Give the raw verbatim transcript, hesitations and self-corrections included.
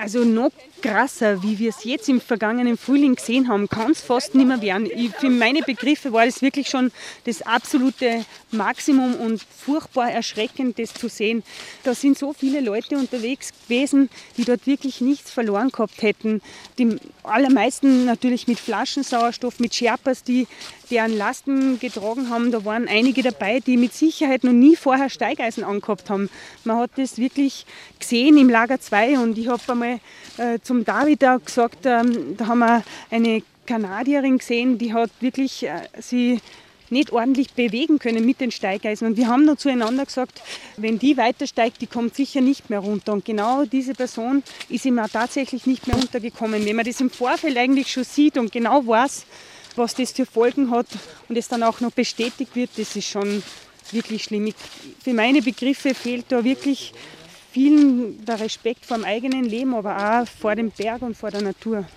Also noch krasser, wie wir es jetzt im vergangenen Frühling gesehen haben, kann es fast nicht mehr werden. Ich, für meine Begriffe war das wirklich schon das absolute Maximum und furchtbar erschreckend, das zu sehen. Da sind so viele Leute unterwegs gewesen, die dort wirklich nichts verloren gehabt hätten. Die allermeisten natürlich mit Flaschensauerstoff, mit Sherpas, die deren Lasten getragen haben. Da waren einige dabei, die mit Sicherheit noch nie vorher Steigeisen angehabt haben. Man hat das wirklich gesehen im Lager zwei und ich habe einmal äh, zum David auch gesagt, ähm, da haben wir eine Kanadierin gesehen, die hat wirklich äh, sie nicht ordentlich bewegen können mit den Steigeisen. Und wir haben noch zueinander gesagt, wenn die weitersteigt, die kommt sicher nicht mehr runter. Und genau diese Person ist ihm auch tatsächlich nicht mehr runtergekommen. Wenn man das im Vorfeld eigentlich schon sieht und genau weiß, was das für Folgen hat und es dann auch noch bestätigt wird, das ist schon wirklich schlimm. Ich, für meine Begriffe fehlt da wirklich vielen der Respekt vor dem eigenen Leben, aber auch vor dem Berg und vor der Natur.